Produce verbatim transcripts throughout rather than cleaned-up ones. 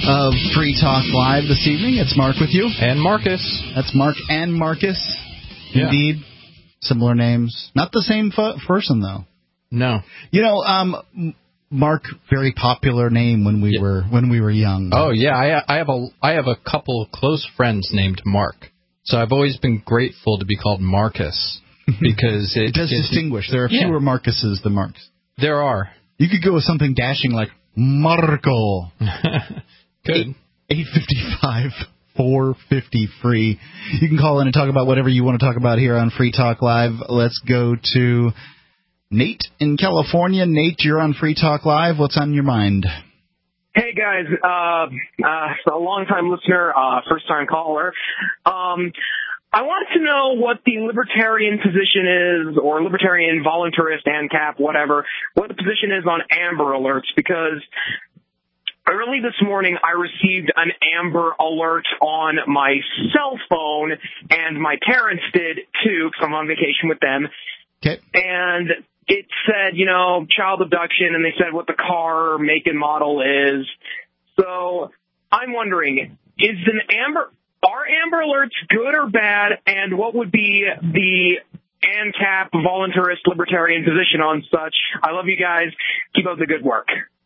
of Free Talk Live this evening. It's Mark with you. And Marcus. That's Mark and Marcus. Yeah. Indeed. Similar names. Not the same f- person, though. No. You know, um, Mark, very popular name when we yeah. were when we were young. Oh, yeah. I, I have a I have a couple close friends named Mark. So I've always been grateful to be called Marcus. Because it, it does it, distinguish. There are yeah. fewer Marcuses than Marks. There are. You could go with something dashing like Marco. Good. eight fifty-five, four fifty free. You can call in and talk about whatever you want to talk about here on Free Talk Live. Let's go to Nate in California. Nate, you're on Free Talk Live. What's on your mind? Hey, guys. Uh, uh, a long-time listener, uh, first-time caller. Um... I wanted to know what the libertarian position is, or libertarian, voluntarist, ANCAP, whatever, what the position is on Amber Alerts, because early this morning I received an Amber Alert on my cell phone, and my parents did too, because I'm on vacation with them. Okay. And it said, you know, child abduction, and they said what the car, make, and model is. So I'm wondering, is an Amber... Are Amber Alerts good or bad, and what would be the ANCAP, voluntarist, libertarian position on such? I love you guys. Keep up the good work.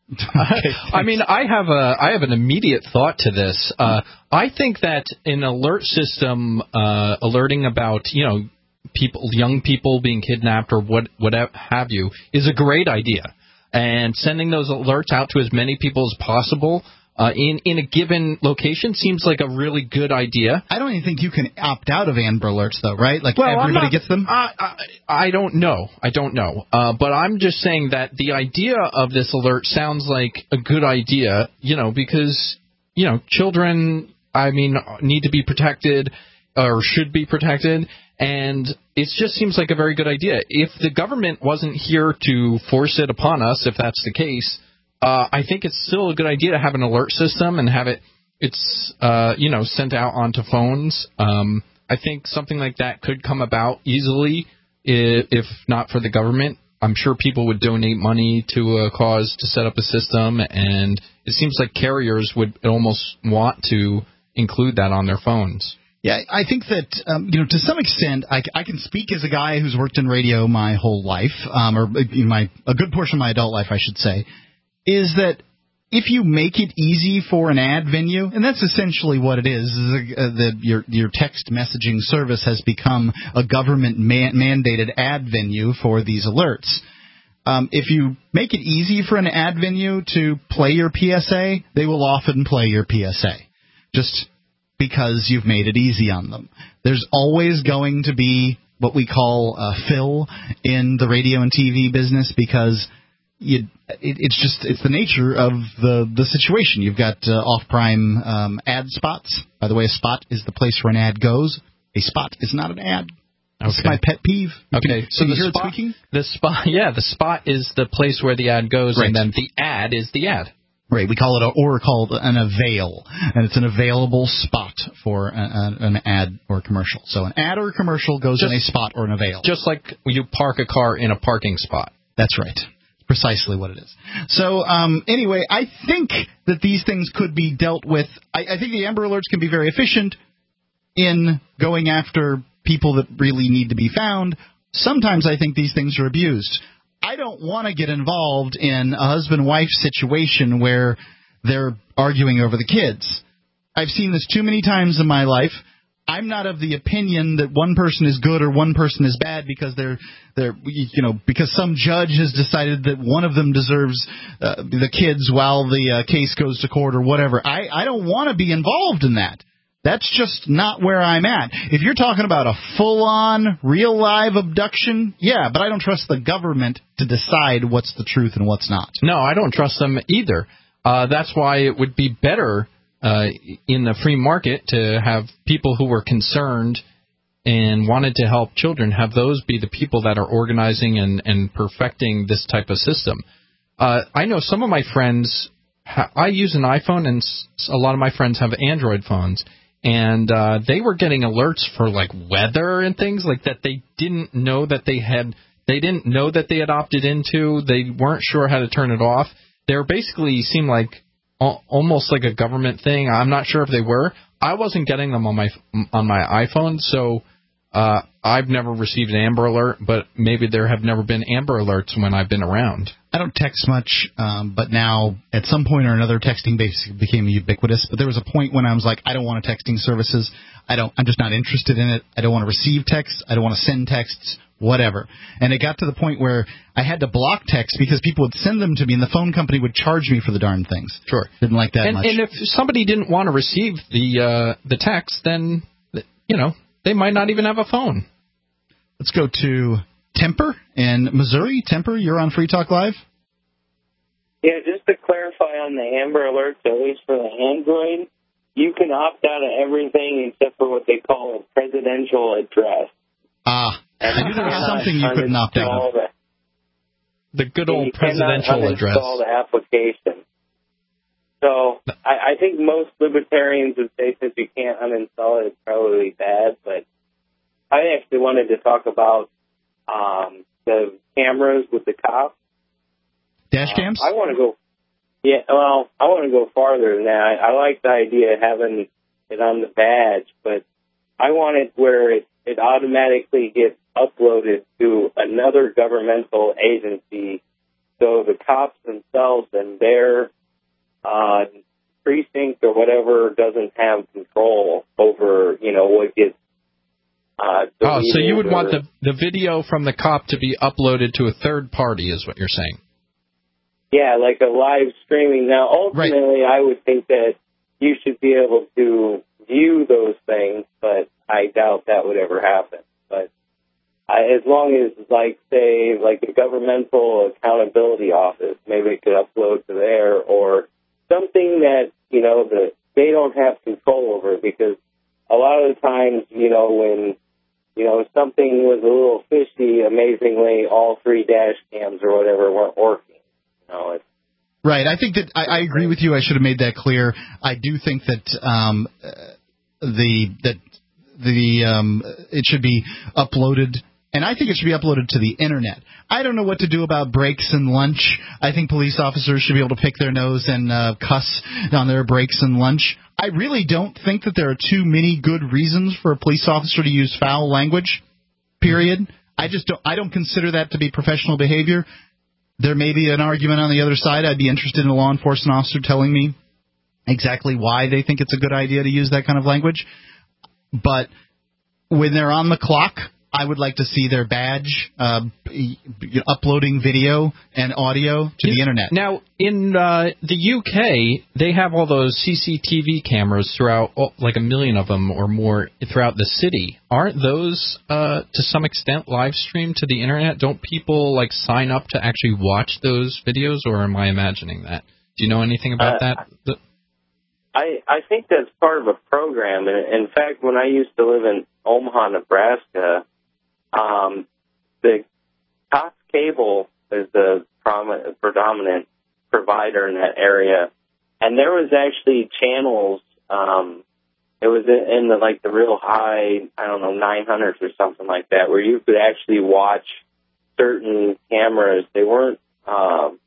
I mean, I have a I have an immediate thought to this. Uh, I think that an alert system uh, alerting about, you know, people, young people being kidnapped or what whatever have you is a great idea, and sending those alerts out to as many people as possible. Uh, in, in a given location seems like a really good idea. I don't even think you can opt out of Amber Alerts, though, right? Like, well, everybody not, gets them? I, I, I don't know. I don't know. Uh, but I'm just saying that the idea of this alert sounds like a good idea, you know, because, you know, children, I mean, need to be protected or should be protected. And it just seems like a very good idea. If the government wasn't here to force it upon us, if that's the case, Uh, I think it's still a good idea to have an alert system and have it, it's, uh, you know, sent out onto phones. Um, I think something like that could come about easily if, if not for the government. I'm sure people would donate money to a cause to set up a system, and it seems like carriers would almost want to include that on their phones. Yeah, I think that, um, you know, to some extent, I, I can speak as a guy who's worked in radio my whole life, um, or in my a good portion of my adult life, I should say. Is that if you make it easy for an ad venue, and that's essentially what it is, is uh, that your your text messaging service has become a government man- mandated ad venue for these alerts. Um, if you make it easy for an ad venue to play your P S A, they will often play your P S A, just because you've made it easy on them. There's always going to be what we call uh, fill in the radio and T V business, because You, it, it's just it's the nature of the, the situation. You've got uh, off-prime um, ad spots. By the way, a spot is the place where an ad goes. A spot is not an ad. That's okay. my pet peeve. You okay, can, so can the you hear spot, it speaking? the spot, yeah, the spot is the place where the ad goes, right. And then the ad is the ad. Right. We call it a, or called an avail, and it's an available spot for a, a, an ad or commercial. So an ad or a commercial goes just, in a spot or an avail. Just like you park a car in a parking spot. That's right. Precisely what it is. So, um, anyway, I think that these things could be dealt with. I, I think the Amber Alerts can be very efficient in going after people that really need to be found. Sometimes I think these things are abused. I don't want to get involved in a husband-wife situation where they're arguing over the kids. I've seen this too many times in my life. I'm not of the opinion that one person is good or one person is bad because they're they're you know because some judge has decided that one of them deserves uh, the kids while the uh, case goes to court or whatever. I, I don't want to be involved in that. That's just not where I'm at. If you're talking about a full-on, real live abduction, yeah, but I don't trust the government to decide what's the truth and what's not. No, I don't trust them either. Uh, that's why it would be better Uh, in the free market to have people who were concerned and wanted to help children, have those be the people that are organizing and, and perfecting this type of system. Uh, I know some of my friends, ha- I use an iPhone, and s- a lot of my friends have Android phones, and uh, they were getting alerts for like weather and things like that they didn't know that they had, they didn't know that they had opted into. They weren't sure how to turn it off. They were basically seemed like al- almost like a government thing. I'm not sure if they were. I wasn't getting them on my on my iPhone, so uh, I've never received an Amber Alert, but maybe there have never been Amber Alerts when I've been around. I don't text much, um, but now at some point or another, texting basically became ubiquitous. But there was a point when I was like, I don't want texting services. I don't. I'm just not interested in it. I don't want to receive texts. I don't want to send texts. Whatever. And it got to the point where I had to block texts because people would send them to me, and the phone company would charge me for the darn things. Sure. Didn't like that and, much. And if somebody didn't want to receive the uh, the text, then you know they might not even have a phone. Let's go to Temper in Missouri. Temper, you're on Free Talk Live. Yeah, just to clarify on the Amber Alerts, at least for the Android, you can opt out of everything except for what they call a presidential address. Ah, I knew there was something you couldn't opt out of. The good old presidential address. Uninstall the application. So I, I think most libertarians would say since you can't uninstall it, it's probably bad. But I actually wanted to talk about um, the cameras with the cops. Dash cams? Uh, I want to go. Yeah, well, I want to go farther than that. I, I like the idea of having it on the badge, but I want it where it, it automatically gets uploaded to another governmental agency, so the cops themselves and their uh, precinct or whatever doesn't have control over, you know, what gets. Uh, oh, so you would or, want the the video from the cop to be uploaded to a third party, is what you're saying? Yeah, like a live streaming. Now, ultimately, right. I would think that you should be able to view those things, but I doubt that would ever happen. But I, as long as, like, say, like a governmental accountability office, maybe it could upload to there, or something that, you know, that they don't have control over, because a lot of the times, you know, when, you know, something was a little fishy, amazingly, all three dash cams or whatever weren't working. You know, it's, right. I think that I, I agree with you. I should have made that clear. I do think that um, the that the um, it should be uploaded, and I think it should be uploaded to the internet. I don't know what to do about breaks and lunch. I think police officers should be able to pick their nose and uh, cuss on their breaks and lunch. I really don't think that there are too many good reasons for a police officer to use foul language, period. I just don't, I don't consider that to be professional behavior. There may be an argument on the other side. I'd be interested in a law enforcement officer telling me exactly why they think it's a good idea to use that kind of language. But when they're on the clock, I would like to see their badge uh, uploading video and audio to the internet. Now, in uh, the U K, they have all those C C T V cameras throughout, oh, like a million of them or more throughout the city. Aren't those, uh, to some extent, live streamed to the internet? Don't people like sign up to actually watch those videos, or am I imagining that? Do you know anything about uh, that? I, I think that's part of a program. And in fact, when I used to live in Omaha, Nebraska, Um, the Cox Cable is the prom- predominant provider in that area, and there was actually channels. Um, it was in, in the like the real high, I don't know, nine hundreds or something like that, where you could actually watch certain cameras. They weren't. Um,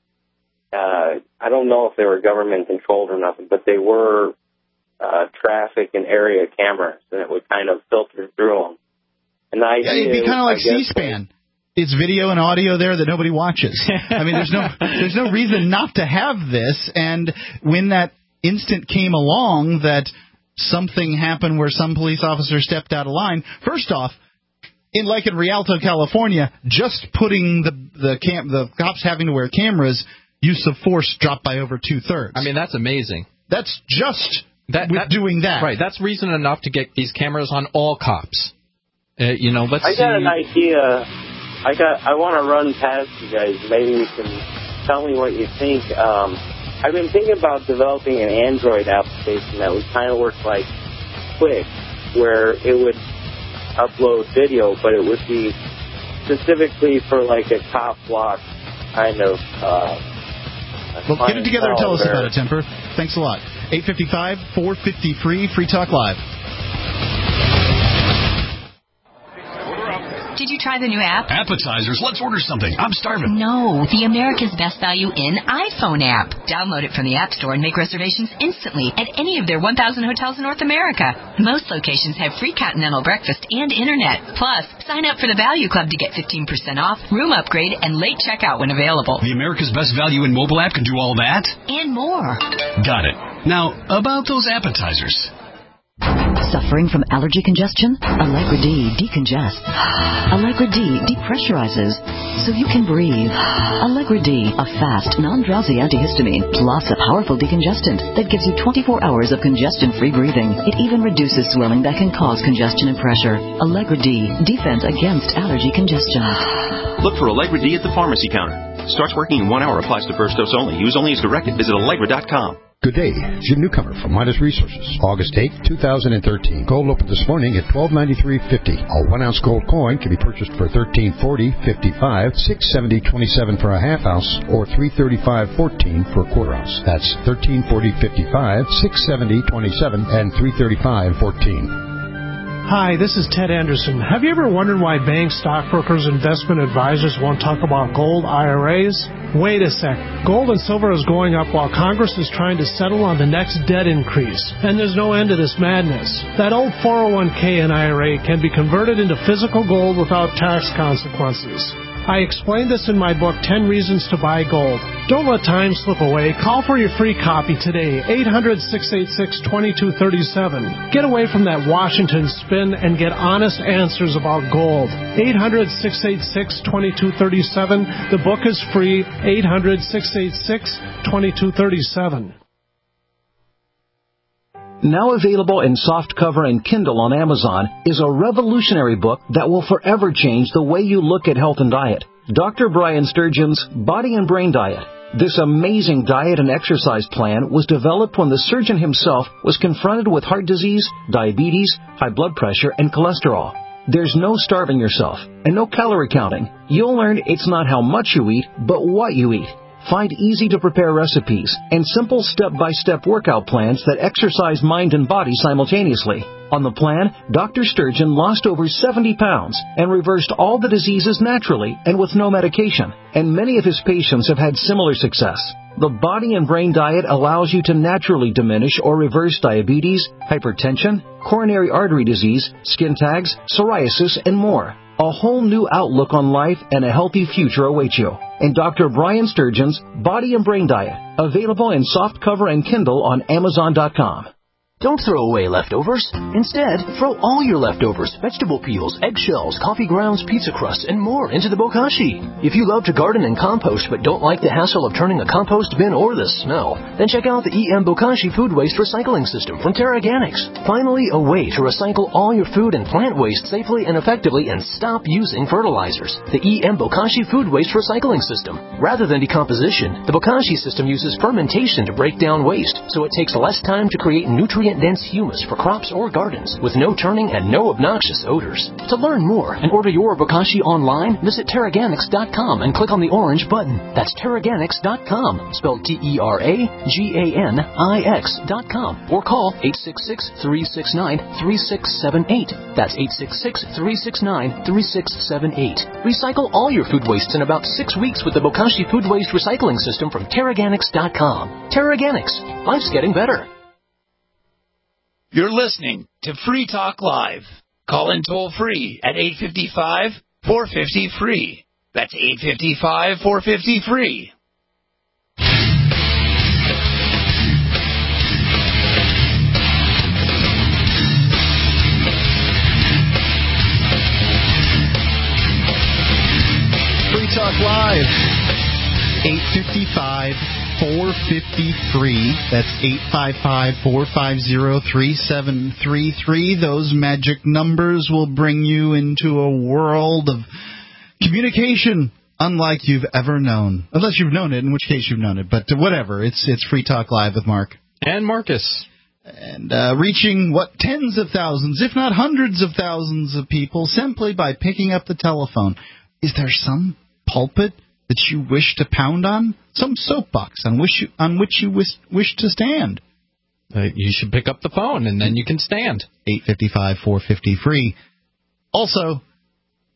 uh, I don't know if they were government controlled or nothing, but they were uh, traffic and area cameras, and it would kind of filter through them. And the idea, yeah, it'd be kind of like C-SPAN. It's video and audio there that nobody watches. I mean, there's no there's no reason not to have this. And when that instant came along that something happened where some police officer stepped out of line, first off, in like in Rialto, California, just putting the the cam the cops having to wear cameras, use of force dropped by over two thirds. I mean, that's amazing. That's just that, with that, doing that. Right. That's reason enough to get these cameras on all cops. Uh, you know, let's I see. got an idea. I got. I want to run past you guys. Maybe you can tell me what you think. Um, I've been thinking about developing an Android application that would kind of work like Quick, where it would upload video, but it would be specifically for like a cop block kind of. Uh, well, get it together and tell us about it, Temper. Thanks a lot. eight five five, four five zero, free, Free Talk Live. Did you try the new app? Appetizers, let's order something. I'm starving. No, the America's Best Value in iPhone app. Download it from the App Store and make reservations instantly at any of their one thousand hotels in North America. Most locations have free continental breakfast and internet. Plus, sign up for the Value Club to get fifteen percent off, room upgrade, and late checkout when available. The America's Best Value in mobile app can do all that? And more. Got it. Now, about those appetizers. Suffering from allergy congestion? Allegra D decongests. Allegra D depressurizes so you can breathe. Allegra D, a fast, non-drowsy antihistamine, plus a powerful decongestant that gives you twenty-four hours of congestion-free breathing. It even reduces swelling that can cause congestion and pressure. Allegra D, defense against allergy congestion. Look for Allegra D at the pharmacy counter. Starts working in one hour. Applies to first dose only. Use only as directed. Visit Allegra dot com. Good day. Jim Newcomer from Midas Resources. August eighth, twenty thirteen. Gold opened this morning at twelve ninety-three fifty. A one-ounce gold coin can be purchased for thirteen forty fifty-five, six seventy twenty-seven for a half ounce, or three thirty-five fourteen for a quarter ounce. That's thirteen forty fifty-five, six seventy twenty-seven, and three thirty-five fourteen. Hi, this is Ted Anderson. Have you ever wondered why banks, stockbrokers, investment advisors won't talk about gold I R As? Wait a sec. Gold and silver is going up while Congress is trying to settle on the next debt increase. And there's no end to this madness. That old four oh one k and I R A can be converted into physical gold without tax consequences. I explained this in my book, ten Reasons to Buy Gold. Don't let time slip away. Call for your free copy today, eight hundred, six eight six, two two three seven. Get away from that Washington spin and get honest answers about gold. eight hundred, six eight six, two two three seven. The book is free, eight hundred, six eight six, two two three seven. Now available in softcover and Kindle on Amazon, is a revolutionary book that will forever change the way you look at health and diet. Doctor Brian Sturgeon's Body and Brain Diet. This amazing diet and exercise plan was developed when the surgeon himself was confronted with heart disease, diabetes, high blood pressure, and cholesterol. There's no starving yourself and no calorie counting. You'll learn it's not how much you eat, but what you eat. Find easy-to-prepare recipes and simple step-by-step workout plans that exercise mind and body simultaneously. On the plan, Doctor Sturgeon lost over seventy pounds and reversed all the diseases naturally and with no medication, and many of his patients have had similar success. The Body and Brain Diet allows you to naturally diminish or reverse diabetes, hypertension, coronary artery disease, skin tags, psoriasis, and more. A whole new outlook on life and a healthy future awaits you. And Doctor Brian Sturgeon's Body and Brain Diet, available in softcover and Kindle on Amazon dot com. Don't throw away leftovers. Instead, throw all your leftovers, vegetable peels, eggshells, coffee grounds, pizza crusts, and more into the bokashi. If you love to garden and compost but don't like the hassle of turning a compost bin or the smell, then check out the E M Bokashi Food Waste Recycling System from TerraGanix. Finally, a way to recycle all your food and plant waste safely and effectively and stop using fertilizers. The E M Bokashi Food Waste Recycling System. Rather than decomposition, the Bokashi system uses fermentation to break down waste, so it takes less time to create nutrient-dense humus for crops or gardens with no turning and no obnoxious odors. To learn more and order your Bokashi online, visit Terraganix dot com and click on the orange button. That's Terraganix dot com, spelled T E R A G A N I X dot com, or call eight six six, three six nine, three six seven eight. That's eight six six, three six nine, three six seven eight. Recycle all your food wastes in about six weeks with the Bokashi Food Waste Recycling System from Terraganix dot com. Terraganix. Life's getting better. You're listening to Free Talk Live. Call in toll free at eight five five, four five zero, free. That's eight five five, four five zero, free. Free Talk Live. eight five five, four five zero, free. That's eight five five, four five zero, three seven three three. Those magic numbers will bring you into a world of communication unlike you've ever known. Unless you've known it, in which case you've known it. But whatever, it's it's Free Talk Live with Mark. And Marcus. And uh, reaching, what, tens of thousands, if not hundreds of thousands of people simply by picking up the telephone. Is there some pulpit that you wish to pound on? Some soapbox on which you, on which you wish, wish to stand? Uh, you should pick up the phone, and then you can stand. eight five five, four five zero, free. Also,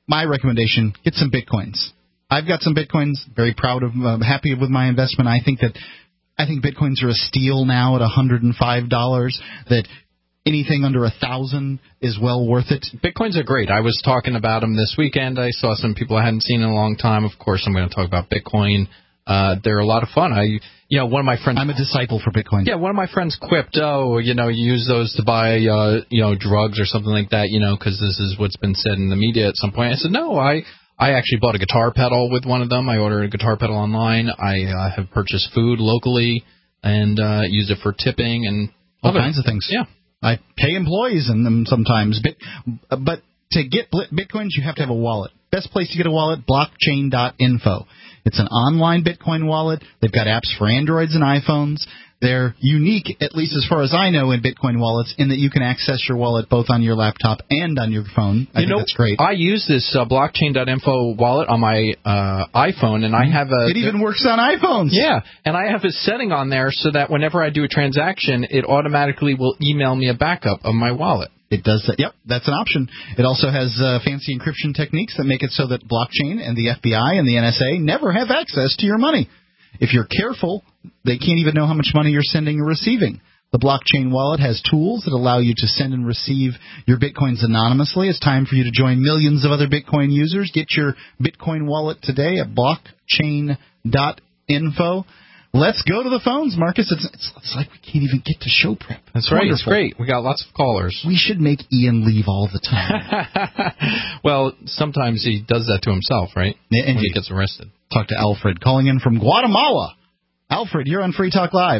my recommendation, get some Bitcoins. I've got some Bitcoins, very proud of, uh, happy with my investment. I think that I think Bitcoins are a steal now at one hundred five dollars, that anything under a thousand is well worth it. Bitcoins are great. I was talking about them this weekend. I saw some people I hadn't seen in a long time. Of course, I'm going to talk about Bitcoin. Uh, they're a lot of fun. I, you know, one of my friends. I'm a disciple for Bitcoin. Yeah, one of my friends quipped, "Oh, you know, you use those to buy, uh, you know, drugs or something like that, you know, because this is what's been said in the media at some point." I said, "No, I, I actually bought a guitar pedal with one of them. I ordered a guitar pedal online. I uh, have purchased food locally and uh, used it for tipping and all other kinds of things. Yeah, I pay employees in them sometimes. Bit, but to get Bitcoins, you have to have a wallet. Best place to get a wallet, blockchain dot info. It's an online Bitcoin wallet. They've got apps for Androids and iPhones. They're unique, at least as far as I know, in Bitcoin wallets, in that you can access your wallet both on your laptop and on your phone. I you think know, that's great. I use this uh, blockchain dot info wallet on my uh, iPhone, and I have a... It even works on iPhones. Yeah, and I have a setting on there so that whenever I do a transaction, it automatically will email me a backup of my wallet. It does that. Yep, that's an option. It also has uh, fancy encryption techniques that make it so that blockchain and the F B I and the N S A never have access to your money. If you're careful, they can't even know how much money you're sending or receiving. The blockchain wallet has tools that allow you to send and receive your Bitcoins anonymously. It's time for you to join millions of other Bitcoin users. Get your Bitcoin wallet today at blockchain dot info. Let's go to the phones, Marcus. It's, it's, it's like we can't even get to show prep. That's it's right. Wonderful. It's great. We got lots of callers. We should make Ian leave all the time. Well, sometimes he does that to himself, right? Yeah, when he gets arrested. Talk to Alfred, calling in from Guatemala. Alfred, you're on Free Talk Live.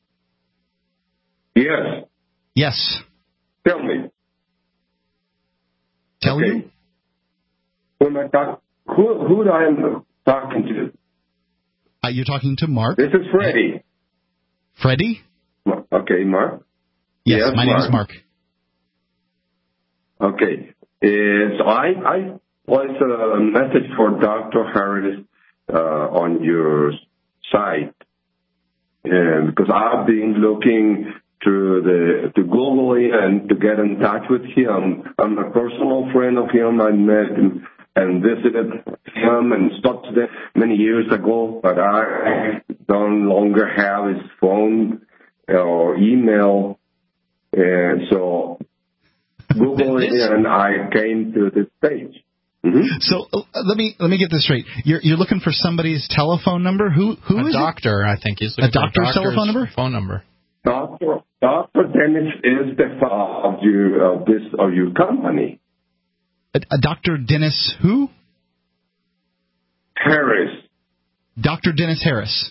Yes. Yes. Tell me. Tell okay. you? Who am I talk- who, who I am talking to? Uh, you're talking to Mark. This is Freddie. Freddie? Okay, Mark. Yes, yes my Mark. name is Mark. Okay. Uh, so I, I placed a message for Doctor Harris uh, on your site uh, because I've been looking through the to Google and to get in touch with him. I'm a personal friend of him. I met him and visited him and stopped there many years ago, but I don't longer have his phone or email, and so Google it, and I came to this page. Mm-hmm. So uh, let me let me get this straight. You're you're looking for somebody's telephone number? Who who a is doctor? It? I think he's looking a doctor's, for a doctor's telephone number. Phone number. Doctor Doctor Dennis is the father of your of this of your company. A, a Doctor Dennis who? Harris. Doctor Dennis Harris.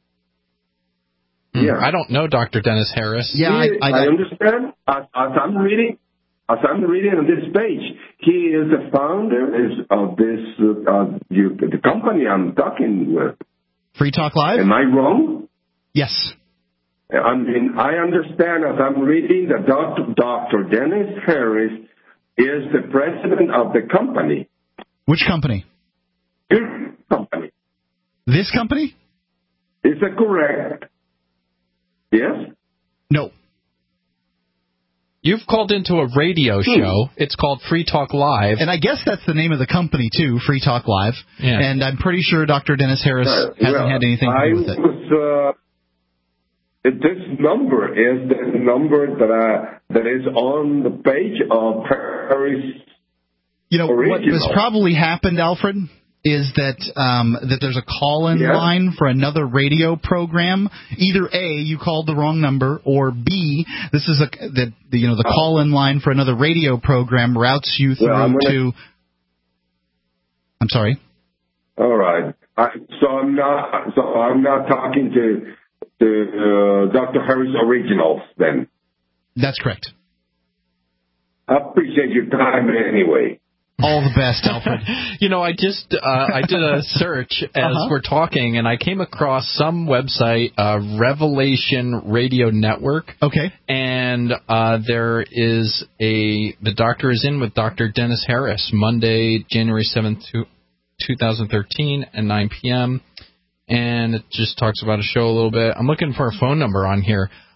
Yeah, I don't know Doctor Dennis Harris. Yeah, I, I, I, I understand. As, as I'm reading, as I'm reading on this page, he is the founder is of this uh, you, the company I'm talking with. Free Talk Live. Am I wrong? Yes. I mean, I understand as I'm reading that Doctor Doctor Dennis Harris is the president of the company. Which company? Your company. This company? Is that correct? Yes? No. You've called into a radio show. It's called Free Talk Live. And I guess that's the name of the company, too, Free Talk Live. Yeah. And I'm pretty sure Doctor Dennis Harris Uh, hasn't well, had anything to do with it. I was, uh, this number is the number that I, that is on the page of Harris. You know, original. what has probably happened, Alfred, is that um, that there's a call-in yeah. line for another radio program. Either A, you called the wrong number, or B, this is a the, the you know the oh. call-in line for another radio program routes you through well, I'm gonna, to. I'm sorry. All right. I, so I'm not. So I'm not talking to to uh, Doctor Harris Originals then. That's correct. I appreciate your time anyway. All the best, Alfred. You know, I just uh, I did a search as uh-huh. we're talking, and I came across some website, uh, Revelation Radio Network. Okay. And uh, there is a the doctor is in with Doctor Dennis Harris Monday, January seventh, two thousand thirteen, at nine p.m. And it just talks about a show a little bit. I'm looking for a phone number on here.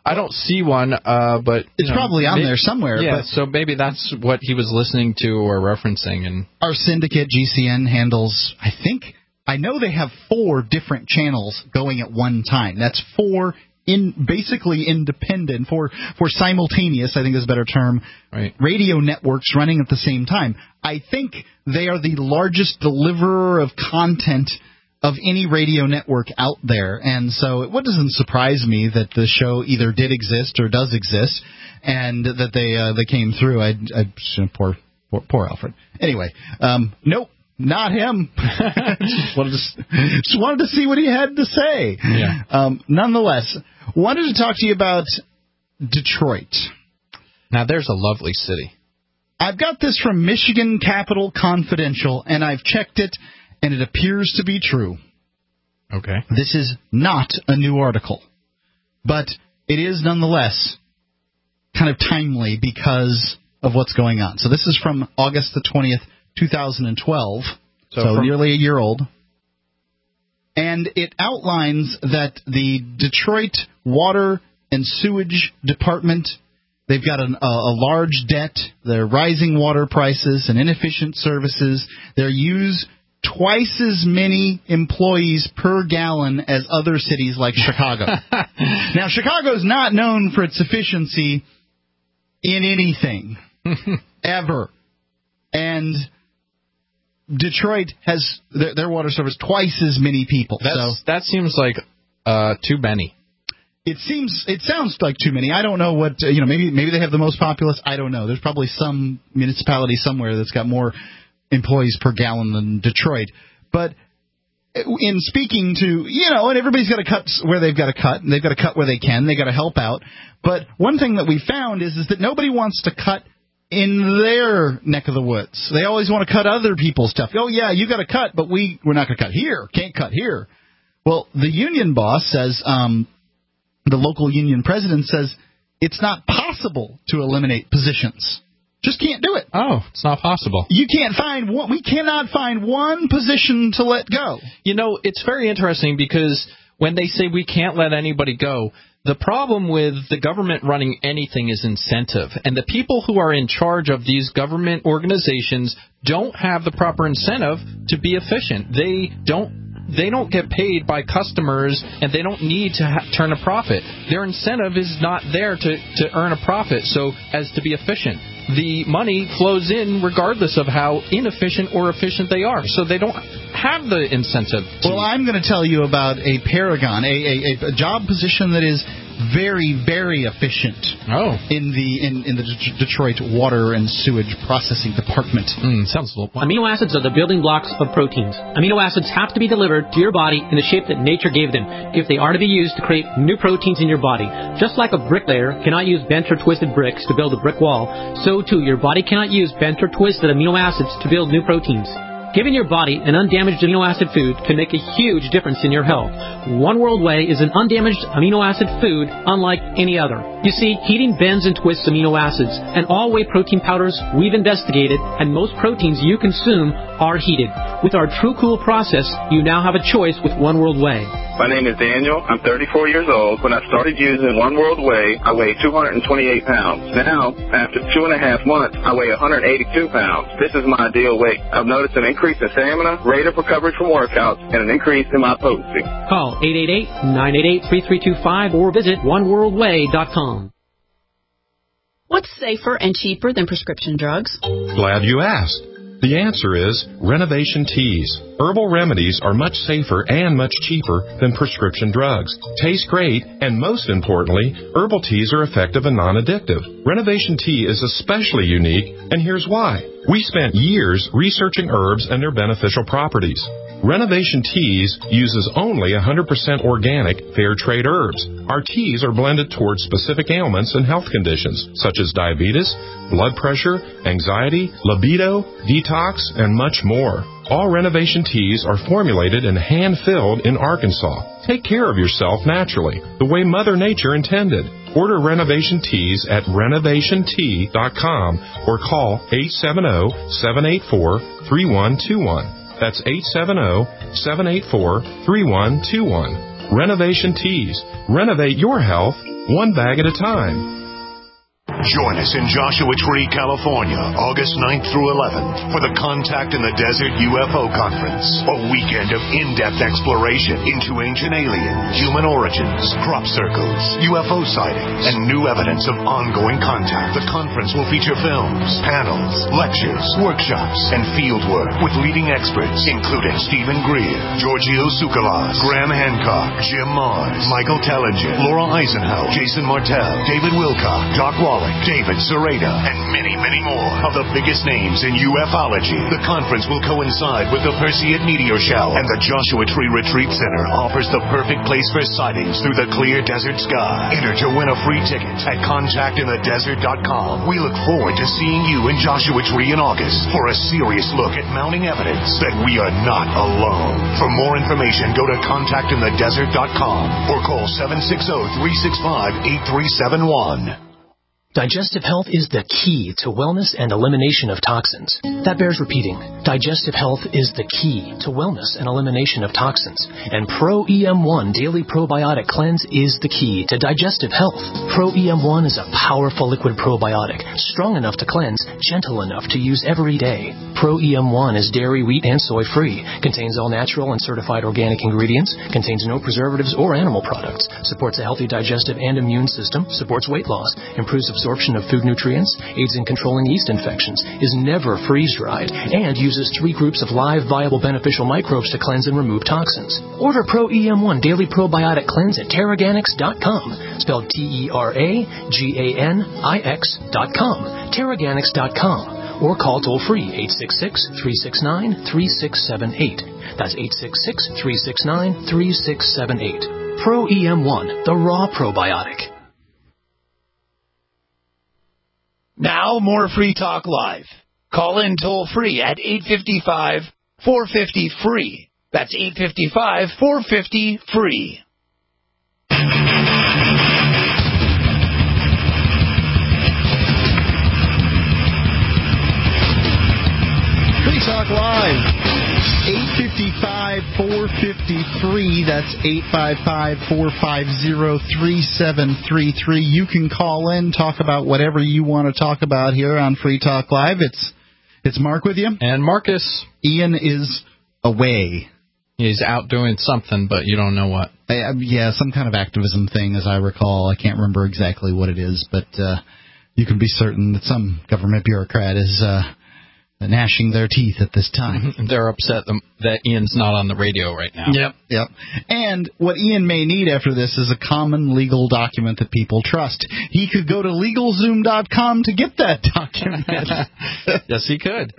I don't see one, uh, but it's know, probably on maybe, there somewhere. Yeah, but so maybe that's what he was listening to or referencing. And our syndicate G C N handles, I think, I know they have four different channels going at one time. That's four in basically independent, for for simultaneous, I think is a better term, right. radio networks running at the same time. I think they are the largest deliverer of content of any radio network out there, and so it doesn't surprise me that the show either did exist or does exist, and that they uh, they came through. I, I poor, poor poor Alfred. Anyway, um, nope, not him. just, wanted to, just wanted to see what he had to say. Yeah. Um, nonetheless, wanted to talk to you about Detroit. Now, there's a lovely city. I've got this from Michigan Capital Confidential, and I've checked it. And it appears to be true. Okay. This is not a new article, but it is nonetheless kind of timely because of what's going on. So this is from August the twentieth, two thousand twelve, so, so from- nearly a year old. And it outlines that the Detroit Water and Sewage Department, they've got an, a, a large debt, their rising water prices and inefficient services, their use twice as many employees per gallon as other cities like Chicago. Now, Chicago is not known for its efficiency in anything, ever. And Detroit has their, their water service twice as many people. That's, so that seems like uh, too many. It seems it sounds like too many. I don't know what uh, you know. Maybe maybe they have the most populous. I don't know. There's probably some municipality somewhere that's got more employees per gallon than Detroit. But in speaking to, you know, and everybody's got to cut where they've got to cut, and they've got to cut where they can. They've got to help out. But one thing that we found is, is that nobody wants to cut in their neck of the woods. They always want to cut other people's stuff. Oh, yeah, you got to cut, but we, we're not going to cut here. Can't cut here. Well, the union boss says, um, the local union president says, it's not possible to eliminate positions. Just can't do it. Oh, it's not possible. You can't find one. We cannot find one position to let go. You know, it's very interesting because when they say we can't let anybody go, the problem with the government running anything is incentive. And the people who are in charge of these government organizations don't have the proper incentive to be efficient. They don't. They don't get paid by customers, and they don't need to ha- turn a profit. Their incentive is not there to, to earn a profit, so as to be efficient. The money flows in regardless of how inefficient or efficient they are, so they don't have the incentive. To well, I'm going to tell you about a paragon, a, a, a job position that is very, very efficient. Oh. in the in, in the D- Detroit Water and Sewage Processing Department. Mm, sounds a little. Amino acids are the building blocks of proteins. Amino acids have to be delivered to your body in the shape that nature gave them if they are to be used to create new proteins in your body. Just like a bricklayer cannot use bent or twisted bricks to build a brick wall, so too your body cannot use bent or twisted amino acids to build new proteins. Giving your body an undamaged amino acid food can make a huge difference in your health. One World Whey is an undamaged amino acid food unlike any other. You see, heating bends and twists amino acids, and all whey protein powders we've investigated, and most proteins you consume are heated. With our True Cool process, you now have a choice with One World Whey. My name is Daniel. I'm thirty-four years old. When I started using One World Whey, I weighed two hundred twenty-eight pounds. Now, after two and a half months, I weigh one hundred eighty-two pounds. This is my ideal weight. I've noticed an increase in stamina, rate of recovery from workouts, and an increase in my potency. Call eight eight eight, nine eight eight, three three two five or visit one world way dot com. What's safer and cheaper than prescription drugs? Glad you asked. The answer is Renovation Teas. Herbal remedies are much safer and much cheaper than prescription drugs. Taste great, and most importantly, herbal teas are effective and non-addictive. Renovation Tea is especially unique, and here's why. We spent years researching herbs and their beneficial properties. Renovation Teas uses only one hundred percent organic, fair trade herbs. Our teas are blended towards specific ailments and health conditions, such as diabetes, blood pressure, anxiety, libido, detox, and much more. All Renovation Teas are formulated and hand-filled in Arkansas. Take care of yourself naturally, the way Mother Nature intended. Order Renovation Teas at renovation tea dot com or call eight seven zero, seven eight four, three one two one. That's eight seven zero, seven eight four, three one two one. Renovation Teas. Renovate your health one bag at a time. Join us in Joshua Tree, California, August ninth through eleventh for the Contact in the Desert U F O Conference, a weekend of in-depth exploration into ancient aliens, human origins, crop circles, U F O sightings, and new evidence of ongoing contact. The conference will feature films, panels, lectures, workshops, and fieldwork with leading experts, including Stephen Greer, Giorgio Tsoukalos, Graham Hancock, Jim Mars, Michael Tellinger, Laura Eisenhower, Jason Martell, David Wilcock, Doc Wallach, David Sereda, and many, many more of the biggest names in ufology. The conference will coincide with the Perseid Meteor Shower, and the Joshua Tree Retreat Center offers the perfect place for sightings through the clear desert sky. Enter to win a free ticket at contact in the desert dot com. We look forward to seeing you in Joshua Tree in August for a serious look at mounting evidence that we are not alone. For more information, go to contact in the desert dot com or call seven six zero, three six five, eight three seven one. Digestive health is the key to wellness and elimination of toxins. That bears repeating. Digestive health is the key to wellness and elimination of toxins. And Pro E M one Daily Probiotic Cleanse is the key to digestive health. Pro E M one is a powerful liquid probiotic, strong enough to cleanse, gentle enough to use every day. Pro E M one is dairy, wheat, and soy free, contains all natural and certified organic ingredients, contains no preservatives or animal products, supports a healthy digestive and immune system, supports weight loss, improves absorption of food nutrients, aids in controlling yeast infections, is never freeze-dried, and uses three groups of live, viable, beneficial microbes to cleanse and remove toxins. Order Pro E M one Daily Probiotic Cleanse at Teraganix dot com, spelled T E R A G A N I X dot com, Teraganix dot com, or call toll-free eight six six, three six nine, three six seven eight. That's eight six six, three six nine, three six seven eight. Pro E M one, the raw probiotic. Now, more Free Talk Live. Call in toll-free at eight five five, four five zero, free. That's eight five five, four five zero, free. Free Talk Live. eight five five, four five zero, free. That's eight five five, four five zero, three seven three three. You can call in, talk about whatever you want to talk about here on Free Talk Live. It's it's Mark with you. And Marcus. Ian is away. He's out doing something, but you don't know what. Uh, yeah, some kind of activism thing, as I recall. I can't remember exactly what it is, but uh, you can be certain that some government bureaucrat is uh, gnashing their teeth at this time. They're upset that Ian's not on the radio right now. Yep, yep. And what Ian may need after this is a common legal document that people trust. He could go to legal zoom dot com to get that document. Yes, he could.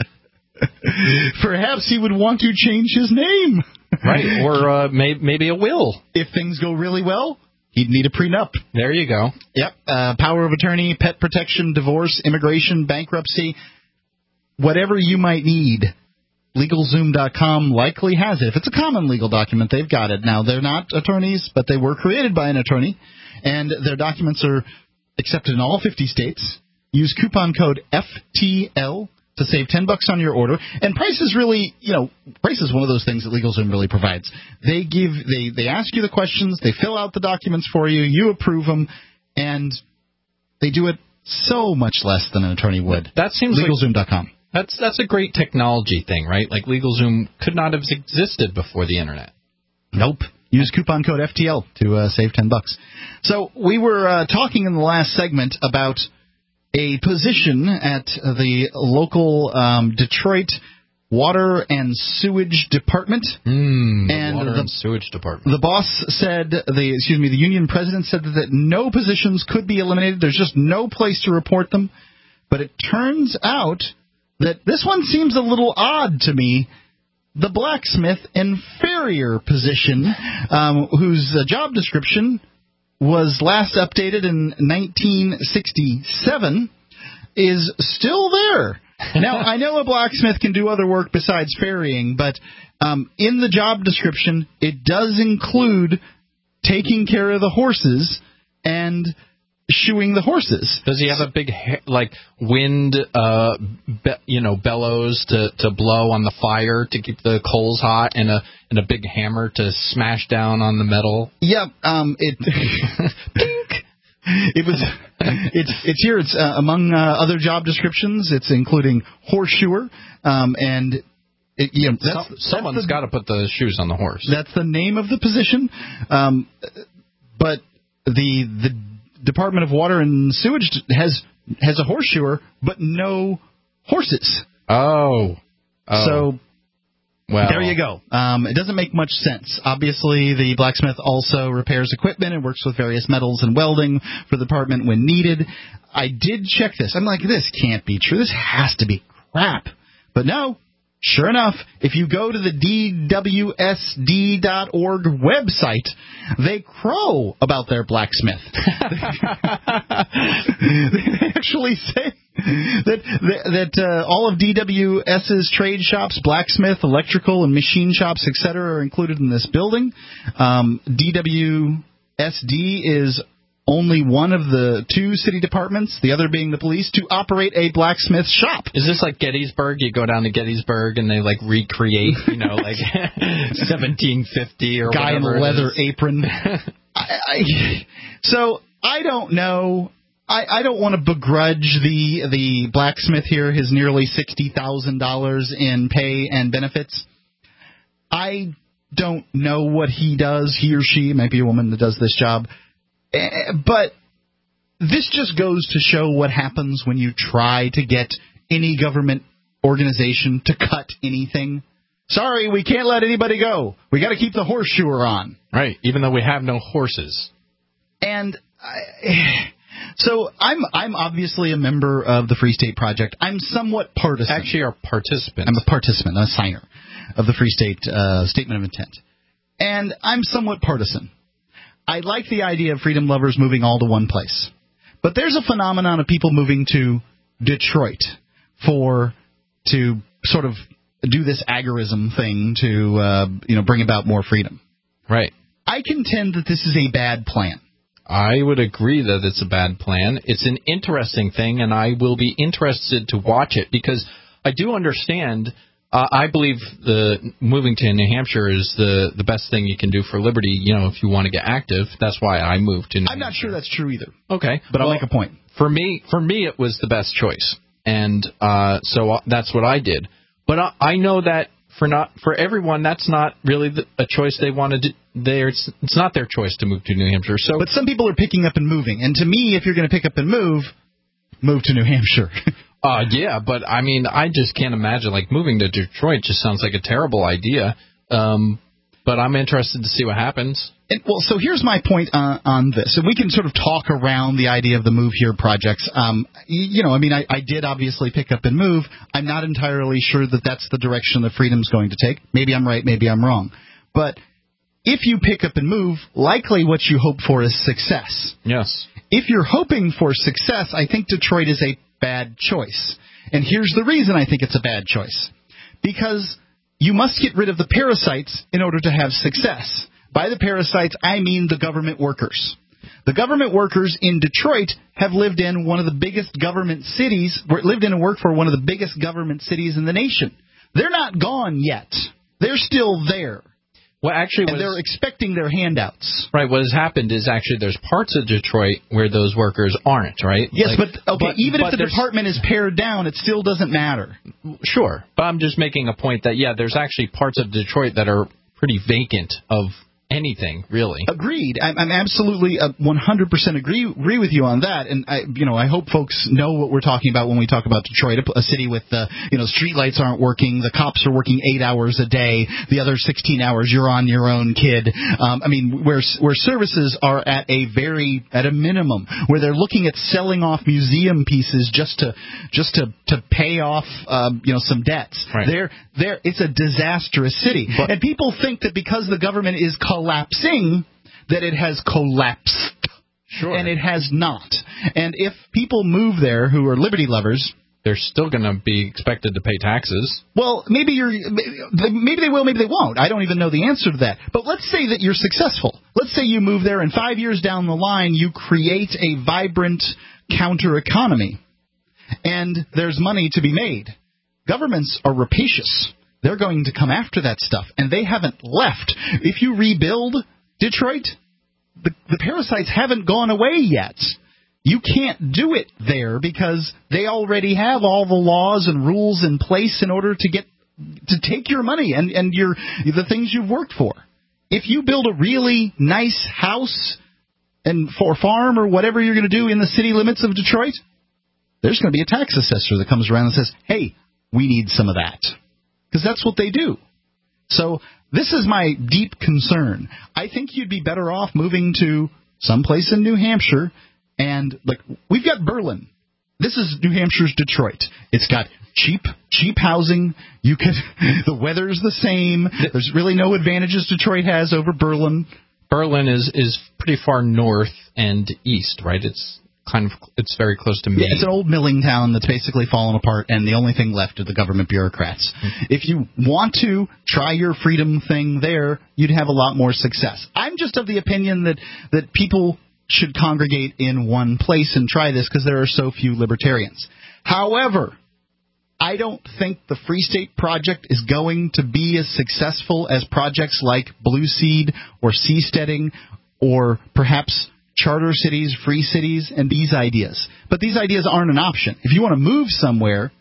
Perhaps he would want to change his name. Right, or uh, may- maybe a will. If things go really well, he'd need a prenup. There you go. Yep. Uh, power of attorney, pet protection, divorce, immigration, bankruptcy. Whatever you might need, legal zoom dot com likely has it. If it's a common legal document, they've got it. Now, they're not attorneys, but they were created by an attorney, and their documents are accepted in all fifty states. Use coupon code F T L to save ten bucks on your order. And price is really, you know, price is one of those things that LegalZoom really provides. They give, they, they ask you the questions, they fill out the documents for you, you approve them, and they do it so much less than an attorney would. That seems legal zoom dot com. Like- That's that's a great technology thing, right? Like LegalZoom could not have existed before the internet. Nope. Use coupon code F T L to uh, save ten bucks. So we were uh, talking in the last segment about a position at the local um, Detroit Water and Sewage Department. Mm, the and Water the, and Sewage Department. The boss said, the excuse me, the union president said that, that no positions could be eliminated. There's just no place to report them. But it turns out that this one seems a little odd to me. The blacksmith and farrier position, um, whose uh, job description was last updated in nineteen sixty-seven, is still there. Now, I know a blacksmith can do other work besides farrying, but um, in the job description, it does include taking care of the horses and shoeing the horses. Does he have a big, like, wind, uh, be, you know, bellows to, to blow on the fire to keep the coals hot, and a and a big hammer to smash down on the metal? Yep. Um, it. Dink. it was. It's it's here. It's uh, among uh, other job descriptions. It's including horseshoer, um, and it, you know that's, Some, someone's got to put the shoes on the horse. That's the name of the position, um, but the the Department of Water and Sewage has has a horseshoer, but no horses. Oh, oh. so. Well, there you go. Um, it doesn't make much sense. Obviously, the blacksmith also repairs equipment and works with various metals and welding for the department when needed. I did check this. I'm like, this can't be true. This has to be crap. But no, sure enough, if you go to the D W S D dot org website, they crow about their blacksmith. They actually say that that uh, all of DWS's trade shops, blacksmith, electrical, and machine shops, et cetera, are included in this building. Um, D W S D is only one of the two city departments, the other being the police, to operate a blacksmith shop. Is this like Gettysburg? You go down to Gettysburg and they like recreate, you know, like seventeen fifty or guy in a whatever. leather apron. I, I, so I don't know. I, I don't want to begrudge the the blacksmith here his nearly sixty thousand dollars in pay and benefits. I don't know what he does. He or she, might be a woman that does this job. But this just goes to show what happens when you try to get any government organization to cut anything. Sorry, we can't let anybody go. We got to keep the horseshoer on. Right, even though we have no horses. And I, so I'm I'm obviously a member of the Free State Project. I'm somewhat partisan. Actually, a participant. I'm a participant, I'm a signer of the Free State uh, Statement of Intent. And I'm somewhat partisan. I like the idea of freedom lovers moving all to one place. But there's a phenomenon of people moving to Detroit for to sort of do this agorism thing to uh, you know bring about more freedom. Right. I contend that this is a bad plan. I would agree that it's a bad plan. It's an interesting thing, and I will be interested to watch it because I do understand. Uh, I believe the moving to New Hampshire is the, the best thing you can do for liberty, you know, if you want to get active. That's why I moved to New I'm not Hampshire. sure that's true either. Okay. But well, I make a point. For me, for me, it was the best choice. And uh, so that's what I did. But I, I know that for not for everyone, that's not really the, a choice they want to do. It's, it's not their choice to move to New Hampshire. So, But some people are picking up and moving. And to me, if you're going to pick up and move, move to New Hampshire. Uh, yeah, but I mean, I just can't imagine, like, moving to Detroit just sounds like a terrible idea. Um, but I'm interested to see what happens. And, well, so here's my point on, on this. And we can sort of talk around the idea of the Move Here projects. Um, you know, I mean, I, I did obviously pick up and move. I'm not entirely sure that that's the direction that freedom's going to take. Maybe I'm right, maybe I'm wrong. But if you pick up and move, likely what you hope for is success. Yes. If you're hoping for success, I think Detroit is a bad choice. And here's the reason I think it's a bad choice. Because you must get rid of the parasites in order to have success. By the parasites, I mean the government workers. The government workers in Detroit have lived in one of the biggest government cities, lived in and worked for one of the biggest government cities in the nation. They're not gone yet. They're still there. Well, actually, and they're expecting their handouts. Right. What has happened is actually there's parts of Detroit where those workers aren't, right? Yes, like, but okay, but, even but if the department is pared down, it still doesn't matter. Sure, but I'm just making a point that yeah, there's actually parts of Detroit that are pretty vacant of anything, really. Agreed. I'm, I'm absolutely uh, one hundred percent agree agree with you on that. And I, you know, I hope folks know what we're talking about when we talk about Detroit, a, a city with uh, you know, streetlights aren't working, the cops are working eight hours a day, the other sixteen hours you're on your own, kid. Um, I mean, where where services are at a very at a minimum, where they're looking at selling off museum pieces just to just to to pay off um, you know some debts. Right. They're they're it's a disastrous city, but, and people think that because the government is collapsing, that it has collapsed. Sure. And it has not. And if people move there who are liberty lovers, they're still going to be expected to pay taxes. Well, maybe you're, maybe they will, maybe they won't. I don't even know the answer to that. But let's say that you're successful. Let's say you move there, and five years down the line, you create a vibrant counter economy, and there's money to be made. Governments are rapacious. They're going to come after that stuff, and they haven't left. If you rebuild Detroit, the, the parasites haven't gone away yet. You can't do it there because they already have all the laws and rules in place in order to get to take your money and, and your the things you've worked for. If you build a really nice house and for farm or whatever you're going to do in the city limits of Detroit, there's going to be a tax assessor that comes around and says, hey, we need some of that. Because that's what they do. So this is my deep concern. I think you'd be better off moving to someplace in New Hampshire. And, like, we've got Berlin. This is New Hampshire's Detroit. It's got cheap, cheap housing. You can, the weather's the same. There's really no advantages Detroit has over Berlin. Berlin is, is pretty far north and east, right? It's kind of it's very close to Maine. Yeah, it's an old milling town that's basically fallen apart, and the only thing left are the government bureaucrats. Mm-hmm. If you want to try your freedom thing there, you'd have a lot more success. I'm just of the opinion that, that people should congregate in one place and try this because there are so few libertarians. However, I don't think the Free State Project is going to be as successful as projects like Blue Seed or Seasteading or perhaps charter cities, free cities, and these ideas. But these ideas aren't an option. If you want to move somewhere,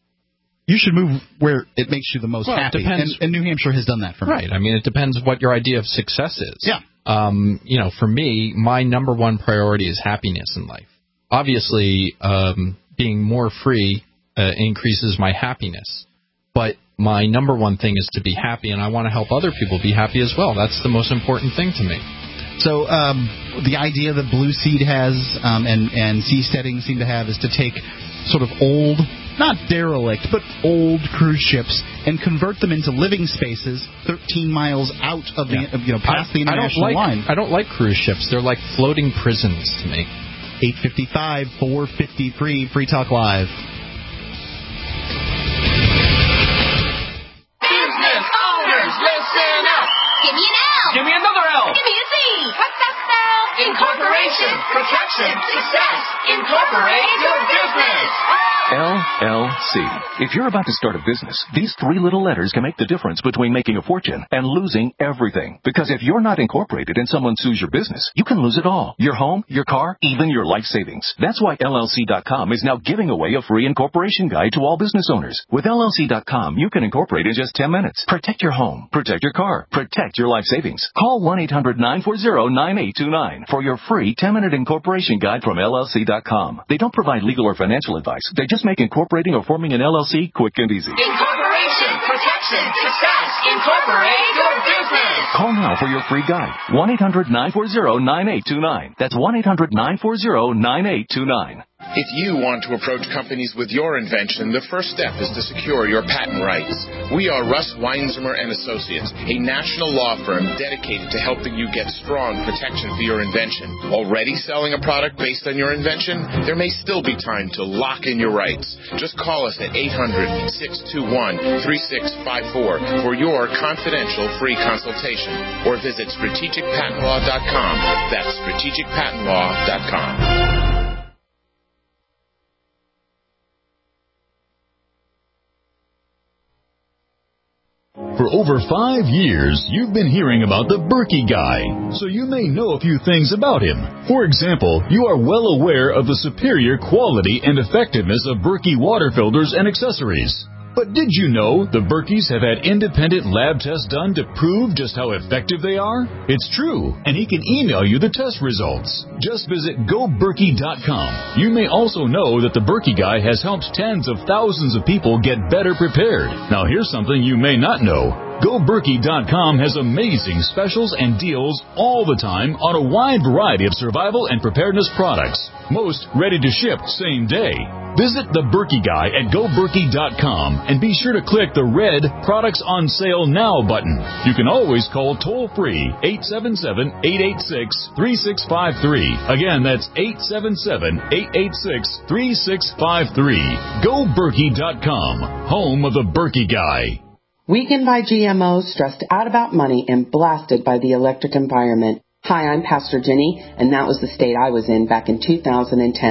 you should move where it makes you the most well, happy. And, and New Hampshire has done that for me. Right. I mean, it depends what your idea of success is. Yeah. Um, you know, for me, my number one priority is happiness in life. Obviously, um, being more free uh, increases my happiness. But my number one thing is to be happy, and I want to help other people be happy as well. That's the most important thing to me. So um, the idea that Blue Seed has um, and, and Seasteading seem to have is to take sort of old, not derelict, but old cruise ships and convert them into living spaces thirteen miles out of the, yeah. you know, past I, the international I don't like, line. I don't like cruise ships. They're like floating prisons to me. eight fifty-five, four fifty-three, Free Talk Live. Business owners, listen up. Give me an L. Give me another L. Give me a Z. What's that spell? Incorporation, protection, success. Incorporate your business. L L C. If you're about to start a business, these three little letters can make the difference between making a fortune and losing everything. Because if you're not incorporated and someone sues your business, you can lose it all. Your home, your car, even your life savings. That's why L L C dot com is now giving away a free incorporation guide to all business owners. With L L C dot com, you can incorporate in just ten minutes. Protect your home. Protect your car. Protect your life savings. Call one eight hundred nine four zero nine eight two nine for your free ten-minute incorporation guide from L L C dot com. They don't provide legal or financial advice. They just make incorporating or forming an L L C quick and easy. Incorporation, protection, success. Incorporate your business. Call now for your free guide. one eight hundred nine four zero nine eight two nine. That's one eight hundred nine four zero nine eight two nine. If you want to approach companies with your invention, the first step is to secure your patent rights. We are Russ Weinzimmer and Associates, a national law firm dedicated to helping you get strong protection for your invention. Already selling a product based on your invention? There may still be time to lock in your rights. Just call us at eight hundred, six two one, three six five four for your confidential free consultation, or visit strategic patent law dot com. That's strategic patent law dot com. For over five years, you've been hearing about the Berkey Guy, so you may know a few things about him. For example, you are well aware of the superior quality and effectiveness of Berkey water filters and accessories. But did you know the Berkeys have had independent lab tests done to prove just how effective they are? It's true, and he can email you the test results. Just visit go berkey dot com. You may also know that the Berkey Guy has helped tens of thousands of people get better prepared. Now here's something you may not know. go berkey dot com has amazing specials and deals all the time on a wide variety of survival and preparedness products. Most ready to ship same day. Visit the Berkey Guy at go berkey dot com and be sure to click the red Products on Sale Now button. You can always call toll-free eight seven seven, eight eight six, three six five three. Again, that's eight seven seven, eight eight six, three six five three. go berkey dot com, home of the Berkey Guy. Weakened by G M Os, stressed out about money, and blasted by the electric environment. Hi, I'm Pastor Jenny, and that was the state I was in back in two thousand ten.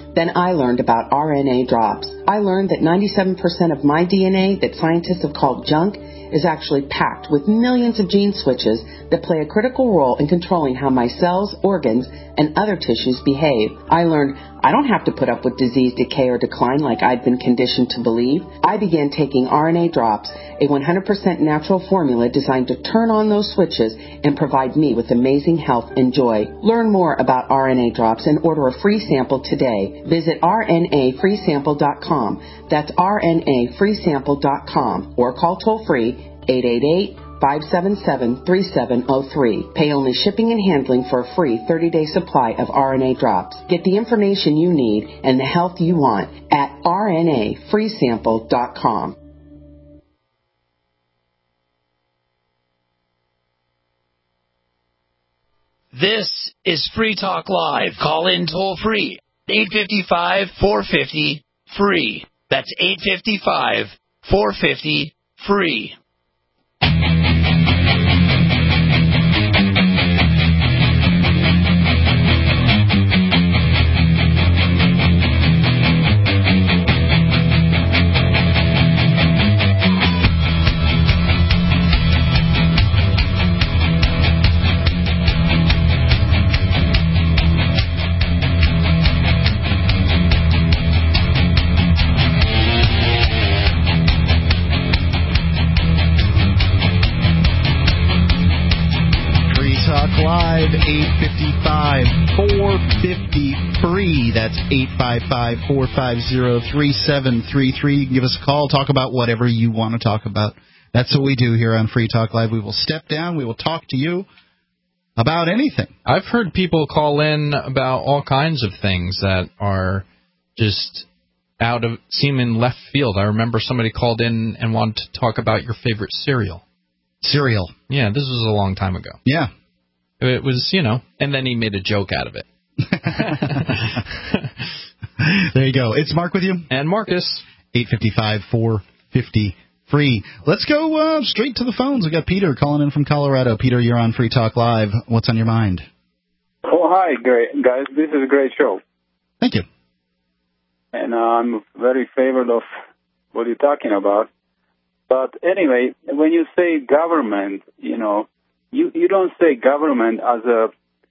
Then I learned about R N A drops. I learned that ninety-seven percent of my D N A that scientists have called junk is actually packed with millions of gene switches that play a critical role in controlling how my cells, organs, and other tissues behave. I learned I don't have to put up with disease, decay, or decline like I'd been conditioned to believe. I began taking R N A drops, a one hundred percent natural formula designed to turn on those switches and provide me with amazing health and joy. Learn more about R N A drops and order a free sample today. Visit R N A free sample dot com. That's R N A free sample dot com or call toll-free eight eight eight, five seven seven, three seven zero three. Pay only shipping and handling for a free thirty-day supply of R N A drops. Get the information you need and the health you want at R N A free sample dot com. This is Free Talk Live. Call in toll free. eight five five, four five zero, free. That's eight five five, four five zero, free. Live, eight five five, four five zero, free. That's eight five five, four five zero, three seven three three. You can give us a call, talk about whatever you want to talk about. That's what we do here on Free Talk Live. We will step down. We will talk to you about anything. I've heard people call in about all kinds of things that are just out of, seem in left field. I remember somebody called in and wanted to talk about your favorite cereal. Cereal. Yeah, this was a long time ago. Yeah. It was, you know, and then he made a joke out of it. There you go. It's Mark with you. And Marcus. eight five five, four five zero, free. Let's go uh, straight to the phones. We got Peter calling in from Colorado. Peter, you're on Free Talk Live. What's on your mind? Oh, hi, great guys. This is a great show. Thank you. And uh, I'm very favored of what you're talking about. But anyway, when you say government, you know, You you don't say government as a,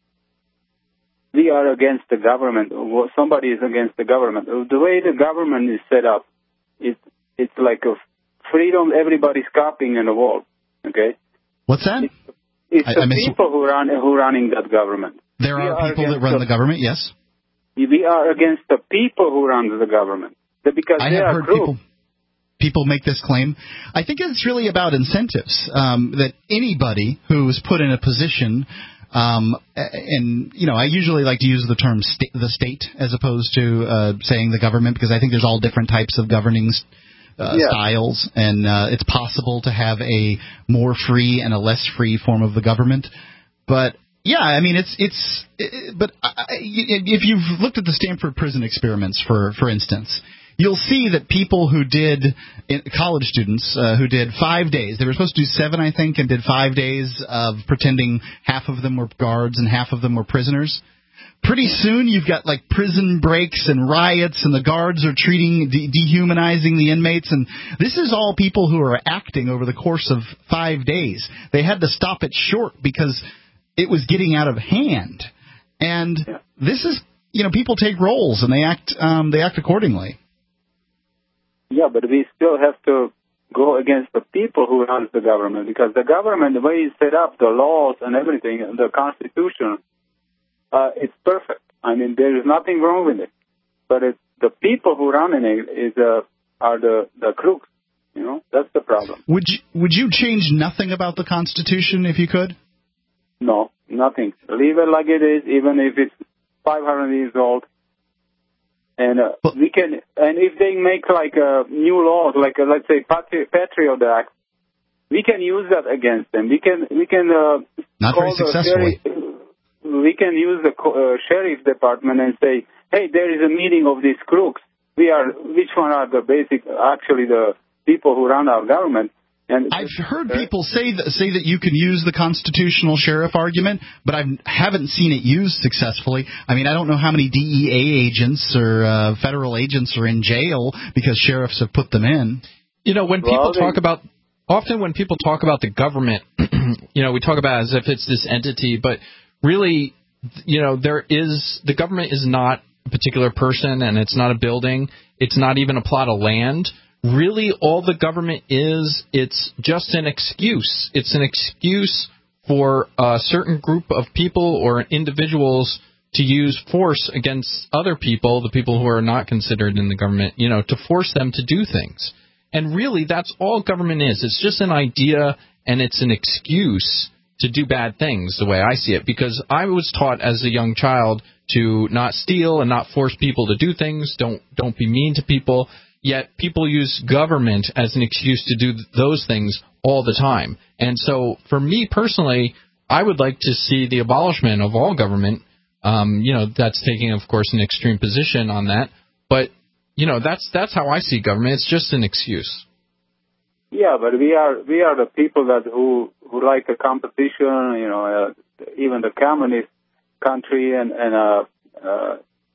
we are against the government, or somebody is against the government. The way the government is set up, it, it's like a freedom, everybody's copying in the world, okay? What's that? It's, it's I, the I miss... people who run who running that government. There we are, are people that run the, the government, yes? We are against the people who run the government. Because I they have are heard groups. people... People make this claim. I think it's really about incentives, um, that anybody who's put in a position, um, and, you know, I usually like to use the term sta- the state as opposed to uh, saying the government, because I think there's all different types of governing uh, yeah. styles, and uh, it's possible to have a more free and a less free form of the government. But yeah, I mean, it's it's. It, but I, if you've looked at the Stanford prison experiments, for for instance, you'll see that people who did, college students uh, who did five days, they were supposed to do seven, I think, and did five days of pretending half of them were guards and half of them were prisoners. Pretty soon you've got like prison breaks and riots, and the guards are treating, de- dehumanizing the inmates. And this is all people who are acting over the course of five days. They had to stop it short because it was getting out of hand. And this is, you know, people take roles and they act, um, they act accordingly. Yeah, but we still have to go against the people who run the government, because the government, the way it's set up, the laws and everything, the Constitution, uh, it's perfect. I mean, there is nothing wrong with it. But it's the people who run it is uh, are the, the crooks. You know, that's the problem. Would you, would you change nothing about the Constitution if you could? No, nothing. Leave it like it is, even if it's five hundred years old. And uh, we can, and if they make like a new laws, like a, let's say Patri- Patriot Act, we can use that against them. We can, we can uh, not very successfully. Sheriff, we can use the uh, sheriff department and say, hey, there is a meeting of these crooks. We are, which one are the basic, actually the people who run our government? And I've heard people say that say that you can use the constitutional sheriff argument, but I haven't seen it used successfully. I mean, I don't know how many D E A agents or uh, federal agents are in jail because sheriffs have put them in. You know, when people talk about, often when people talk about the government, you know, we talk about it as if it's this entity, but really, you know, there is, the government is not a particular person, and it's not a building. It's not even a plot of land. Really, all the government is, it's just an excuse. It's an excuse for a certain group of people or individuals to use force against other people, the people who are not considered in the government, you know, to force them to do things. And really, that's all government is. It's just an idea, and it's an excuse to do bad things, the way I see it. Because I was taught as a young child to not steal and not force people to do things. Don't don't be mean to people. Yet people use government as an excuse to do th- those things all the time. And so, for me personally, I would like to see the abolishment of all government. Um, you know, that's taking, of course, an extreme position on that. But you know, that's that's how I see government. It's just an excuse. Yeah, but we are we are the people that who who like a competition. You know, uh, even the communist country, and and uh, uh,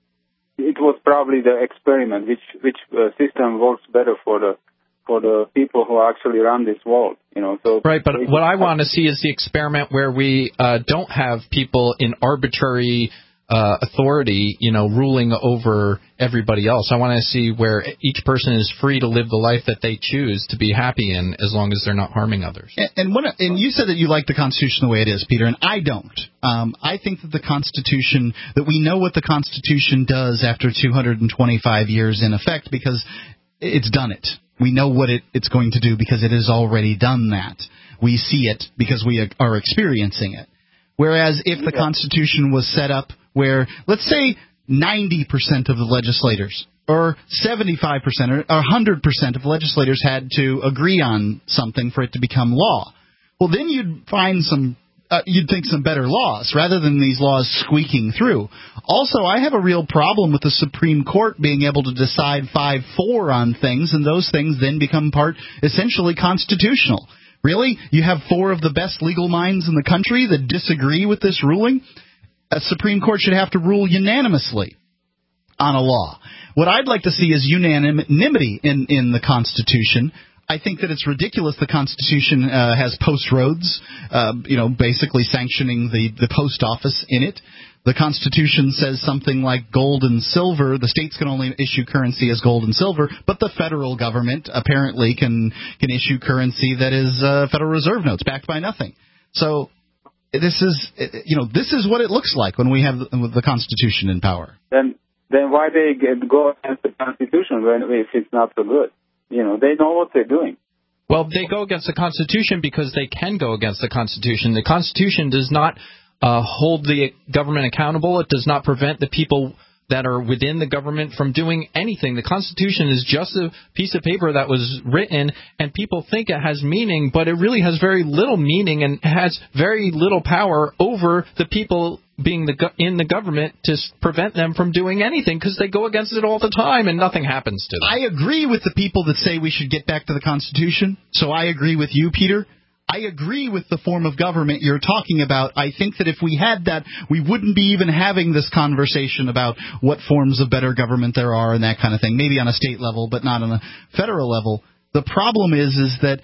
it was probably the experiment which which uh, system works better for the for the people who actually run this world. You know, so right. But what I want to see is the experiment where we uh, don't have people in arbitrary Uh, authority, you know, ruling over everybody else. I want to see where each person is free to live the life that they choose to be happy in, as long as they're not harming others. And, and, what, and you said that you like the Constitution the way it is, Peter, and I don't. Um, I think that the Constitution, that we know what the Constitution does after two hundred twenty-five years in effect, because it's done it. We know what it, it's going to do because it has already done that. We see it because we are experiencing it. Whereas if the Constitution was set up where, let's say, ninety percent of the legislators or seventy-five percent or one hundred percent of legislators had to agree on something for it to become law, well, then you'd find some, uh, you'd think some better laws rather than these laws squeaking through. Also, I have a real problem with the Supreme Court being able to decide five four on things, and those things then become part, essentially, constitutional. Really? You have four of the best legal minds in the country that disagree with this ruling? A Supreme Court should have to rule unanimously on a law. What I'd like to see is unanimity in, in the Constitution. I think that it's ridiculous the Constitution uh, has post roads, uh, you know, basically sanctioning the, the post office in it. The Constitution says something like gold and silver. The states can only issue currency as gold and silver, but the federal government apparently can can issue currency that is uh, Federal Reserve notes backed by nothing. So this is, you know, this is what it looks like when we have the Constitution in power. Then, then why they get, go against the Constitution when if it's not so good? You know, they know what they're doing. Well, they go against the Constitution because they can go against the Constitution. The Constitution does not Uh, hold the government accountable. It does not prevent the people that are within the government from doing anything. The Constitution is just a piece of paper that was written, and people think it has meaning, but it really has very little meaning and has very little power over the people being the go- in the government to prevent them from doing anything, because they go against it all the time and nothing happens to them. I agree with the people that say we should get back to the Constitution, so I agree with you, Peter. I agree with the form of government you're talking about. I think that if we had that, we wouldn't be even having this conversation about what forms of better government there are and that kind of thing, maybe on a state level, but not on a federal level. The problem is, is that,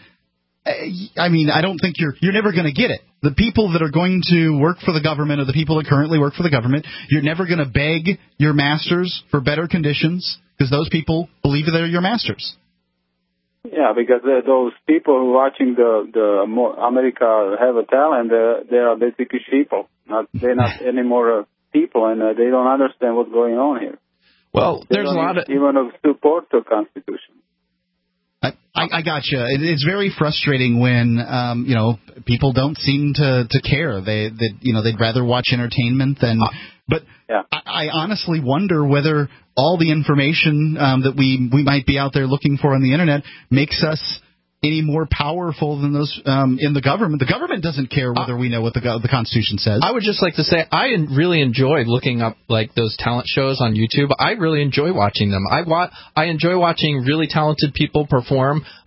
I mean, I don't think you're, you're never going to get it. The people that are going to work for the government or the people that currently work for the government, you're never going to beg your masters for better conditions because those people believe they're your masters. Yeah, because uh, those people who are watching the the America Have a Talent, uh, they are basically sheeple. Not they're not any more uh, people, and uh, they don't understand what's going on here. Well, they there's a lot of even of support the Constitution. I, I, I gotcha. It, it's very frustrating when um, you know people don't seem to, to care. They, they you know they'd rather watch entertainment than. But yeah. I, I honestly wonder whether all the information um, that we we might be out there looking for on the internet makes us any more powerful than those um, in the government. The government doesn't care whether we know what the the Constitution says. I would just like to say I really enjoy looking up like those talent shows on YouTube. I really enjoy watching them. I wa- I enjoy watching really talented people perform. I don't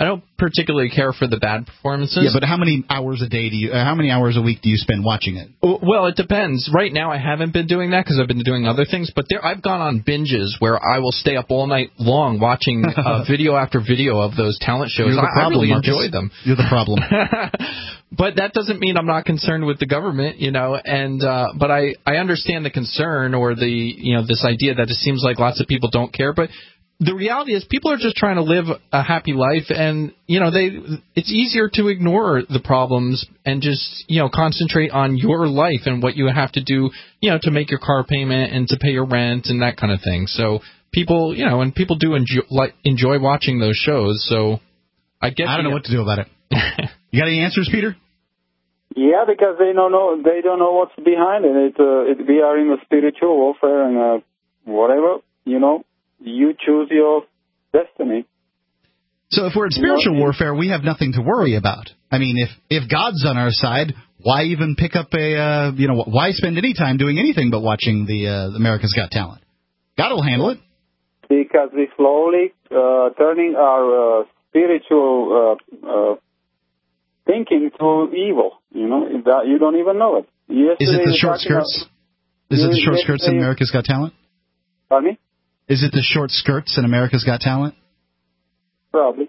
particularly care for the bad performances. Yeah, but how many hours a day do you? Uh, how many hours a week do you spend watching it? Well, it depends. Right now, I haven't been doing that because I've been doing other things. But there, I've gone on binges where I will stay up all night long watching uh, video after video of those talent shows. You're the I, problem, I really Marcus. enjoy them. You're the problem. But that doesn't mean I'm not concerned with the government, you know. And uh, but I, I understand the concern or the you know this idea that it seems like lots of people don't care, but. The reality is people are just trying to live a happy life, and, you know, they it's easier to ignore the problems and just, you know, concentrate on your life and what you have to do, you know, to make your car payment and to pay your rent and that kind of thing. So people, you know, and people do enjoy, like, enjoy watching those shows. So I get I don't know what to do about it. You got any answers, Peter? Yeah, because they don't know they don't know what's behind it. It, uh, it we are in a spiritual warfare and uh, whatever, you know. You choose your destiny. So if we're in spiritual warfare, we have nothing to worry about. I mean, if, if God's on our side, why even pick up a, uh, you know, why spend any time doing anything but watching the uh, America's Got Talent? God will handle it. Because we slowly uh, turning our uh, spiritual uh, uh, thinking to evil. You know, that you don't even know it. Yesterday, Is it the short skirts? About, Is it the short skirts in America's Got Talent? Pardon me? Is it the short skirts in America's Got Talent? Probably.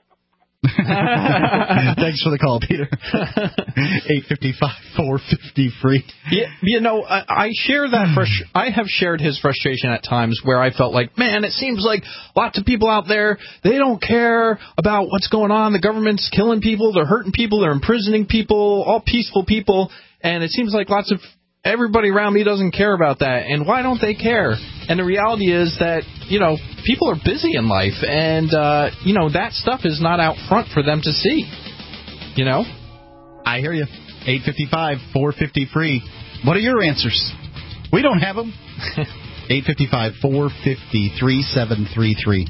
Thanks for the call, Peter. eight fifty-five, four fifty free. Yeah, you know, I, I share that. Frust- I have shared his frustration at times where I felt like, man, it seems like lots of people out there, they don't care about what's going on. The government's killing people, they're hurting people, they're imprisoning people, all peaceful people, and it seems like lots of everybody around me doesn't care about that. And why don't they care? And the reality is that, you know, people are busy in life, and, uh, you know, that stuff is not out front for them to see. You know? I hear you. eight fifty-five, four fifty free. What are your answers? We don't have them. eight fifty-five, four fifty, three seven three three.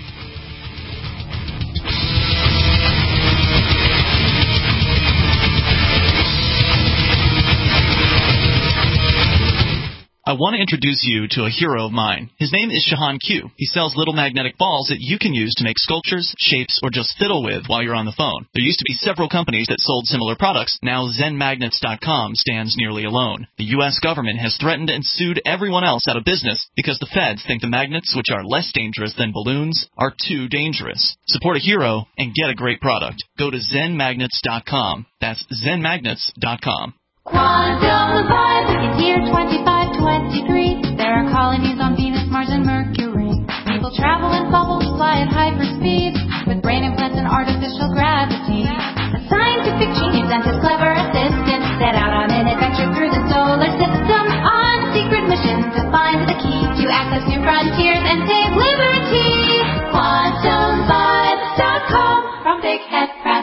I want to introduce you to a hero of mine. His name is Shahan Q. He sells little magnetic balls that you can use to make sculptures, shapes, or just fiddle with while you're on the phone. There used to be several companies that sold similar products. Now Zen Magnets dot com stands nearly alone. The U S government has threatened and sued everyone else out of business because the feds think the magnets, which are less dangerous than balloons, are too dangerous. Support a hero and get a great product. Go to Zen Magnets dot com. That's Zen Magnets dot com. Quantum Vibe is year twenty-five twenty-three. There are colonies on Venus, Mars, and Mercury. People travel in bubbles, fly at hyperspeed, with brain implants and artificial gravity. A scientific genius and his clever assistant set out on an adventure through the solar system on a secret mission to find the key to access new frontiers and save liberty. Quantum Vibe dot com from Big Head Press.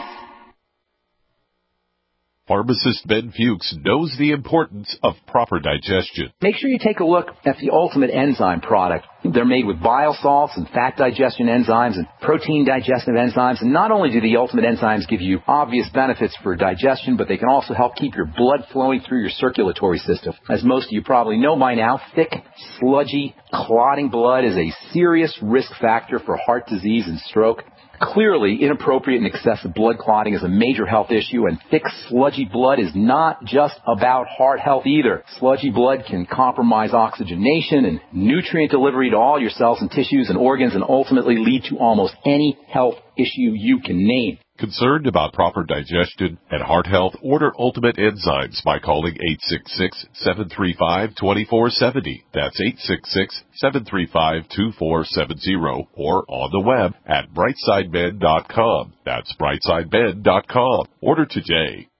Pharmacist Ben Fuchs knows the importance of proper digestion. Make sure you take a look at the Ultimate Enzyme product. They're made with bile salts and fat digestion enzymes and protein digestive enzymes. And not only do the Ultimate Enzymes give you obvious benefits for digestion, but they can also help keep your blood flowing through your circulatory system. As most of you probably know by now, thick, sludgy, clotting blood is a serious risk factor for heart disease and stroke. Clearly, inappropriate and excessive blood clotting is a major health issue, and thick, sludgy blood is not just about heart health either. Sludgy blood can compromise oxygenation and nutrient delivery to all your cells and tissues and organs and ultimately lead to almost any health issue you can name. Concerned about proper digestion and heart health? Order Ultimate Enzymes by calling eight six six, seven three five, two four seven zero. That's eight six six, seven three five, two four seven zero or on the web at brightside med dot com. That's brightside med dot com. Order today.